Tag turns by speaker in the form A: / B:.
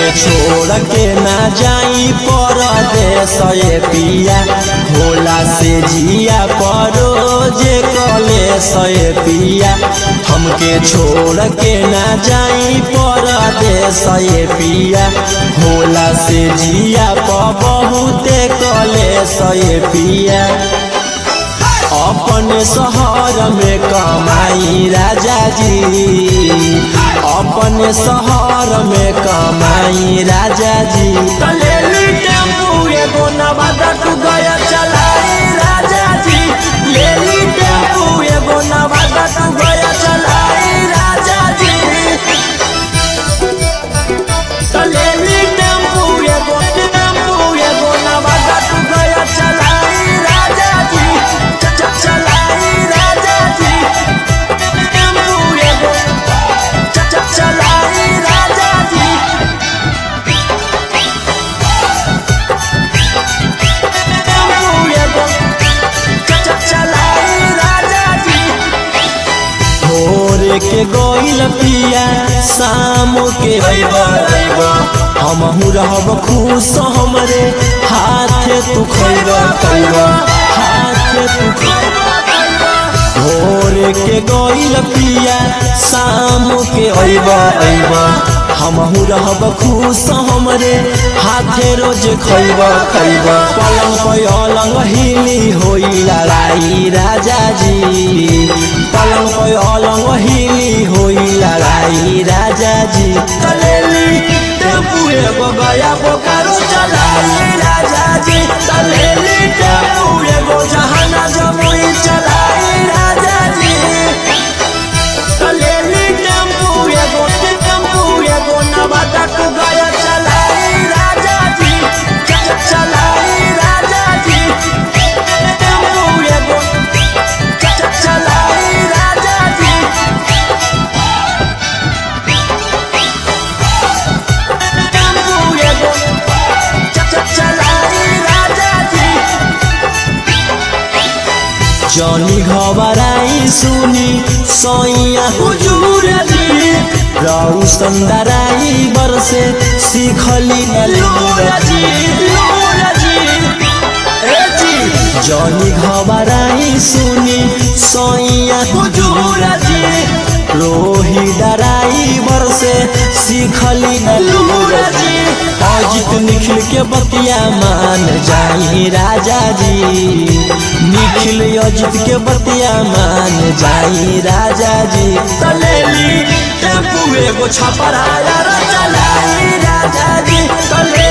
A: छोड़ के ना जाई परदेस ये पिया भोला से जिया परो जे कलेस ये पिया हमके छोड़ के ना जाई परदेस ये पिया भोला से जिया बहुते कलेस ये पिया अपन शहर में कमाई राजा जी अपन शहर में कमाई राजा जी
B: लेली टेम्पू एगो नवादा तू गया चलाई राजा जी लेली टेम्पू एगो नवादा तू गया चलाई राजा जी लेली टेम्पू एगो नवादा तू गया चलाई राजा जी चलाई राजा जी टेम्पू एगो चलाई राजा जी
A: के गोइल पिया शाम के हमहू रहब खुश हमरे हाथे तू खैबा हाथे तू भोर के गोइल पिया शाम के हमहू रहब खुश हमरे हाथे रोज खैबा पलंग पे अलंग हिली होई लड़ाई राजा जी पलंग पे अलंग हिली होई लड़ाई राजा जी
B: लेली टेम्पू एगो गया बोकारो चलाई राजा जी लेली टेम्पू एगो जहाना जमुई चलाई राजा जी लेली टेम्पू एगो नवादा तू गया चलाई राजा जी चलाई राजा जी टेम्पू एगो चलाई राजा जी
A: जनी घबराई सुनी सैया हुजूर जी रहू संदराई बरसे सीखली जनी घबराई सुनी सैया हुजूर जी रोही डराई बरसे सीखली अजित निखिल के बतिया मान जाई राजा जी निखिल अजित के बतिया मान जाई राजा जी
B: लेली टेम्पू एगो छपराया चलाई राजा जी